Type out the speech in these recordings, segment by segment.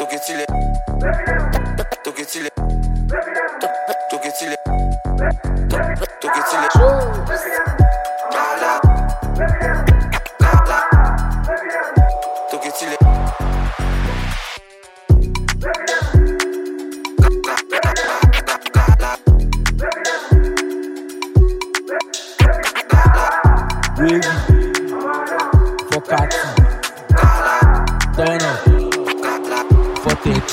Toketile. Toketile. Toketile. Toketile. Kala. Kala. Toketile. Wavy, Focati, Turner, Fortet.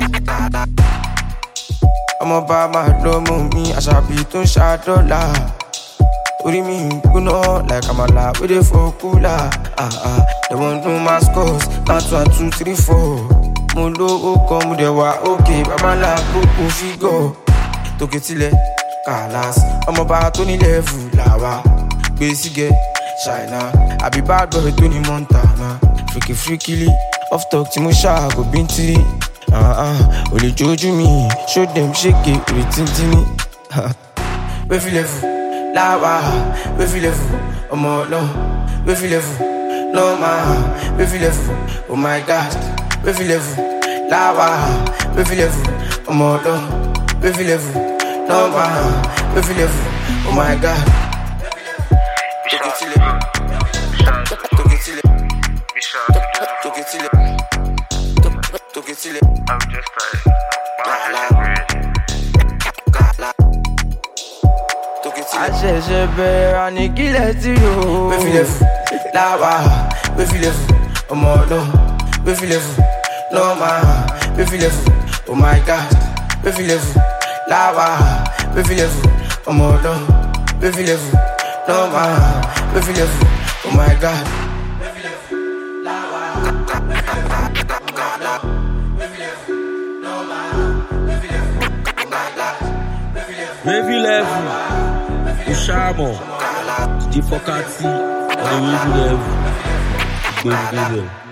I'm about my drum me, I shall be to $1. Uri me, you know, like I'm alive with it for cooler. They won't do my scores, not 1, 2, 3, 4. Mundo come with the wa okay, Baba la go figure. Toketile, Kalas, I'm about 20 level, lava. Basic China, I be bad boy Tony Montana. Freaky, off talk to Musha, go binti. Only joju me, show them shake it, retintini. We feel level, lava, we feel level, I'm all no, we feel level, no man, we feel level, oh my god, we feel level, lava, we feel level, I'm all no, we feel level, no man, we feel level, oh my god. Toketile. I'm just Àṣẹ̀ṣẹ̀ bẹ̀rẹ̀ àníkílẹ̀ tí o. We feel level, lava, we feel level, ọmọ ọdún, we feel level, no man, we feel level, oh my god, we feel level, lava, we feel level, ọmọ ọdún, we feel level, no man, we feel level, oh my god. Wavy level, o Charmon, DJ Focati, on the Wavy level,